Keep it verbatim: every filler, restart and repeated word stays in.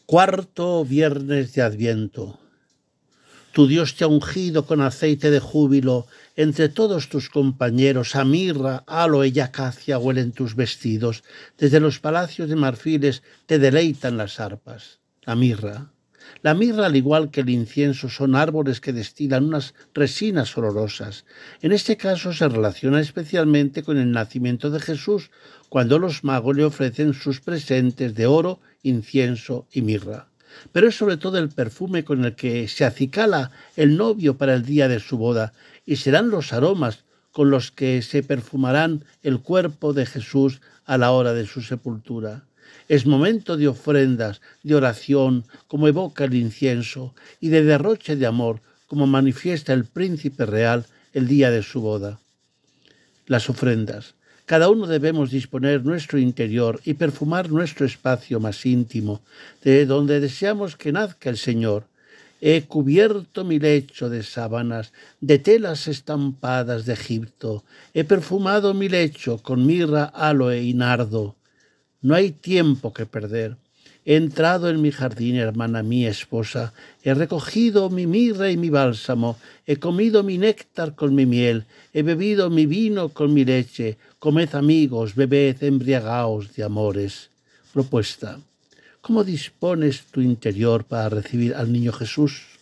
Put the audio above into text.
Cuarto viernes de Adviento. Tu Dios te ha ungido con aceite de júbilo, entre todos tus compañeros, a mirra, aloe y acacia huelen tus vestidos, desde los palacios de marfiles te deleitan las arpas. La mirra. La mirra, al igual que el incienso, son árboles que destilan unas resinas olorosas. En este caso se relaciona especialmente con el nacimiento de Jesús, cuando los magos le ofrecen sus presentes de oro, incienso y mirra. Pero es sobre todo el perfume con el que se acicala el novio para el día de su boda, y serán los aromas con los que se perfumarán el cuerpo de Jesús a la hora de su sepultura. Es momento de ofrendas, de oración, como evoca el incienso, y de derroche de amor, como manifiesta el príncipe real el día de su boda. Las ofrendas. Cada uno debemos disponer nuestro interior y perfumar nuestro espacio más íntimo, de donde deseamos que nazca el Señor. He cubierto mi lecho de sábanas, de telas estampadas de Egipto. He perfumado mi lecho con mirra, aloe y nardo. No hay tiempo que perder. He entrado en mi jardín, hermana mía, esposa. He recogido mi mirra y mi bálsamo. He comido mi néctar con mi miel. He bebido mi vino con mi leche. Comed, amigos, bebed, embriagaos de amores. Propuesta. ¿Cómo dispones tu interior para recibir al niño Jesús?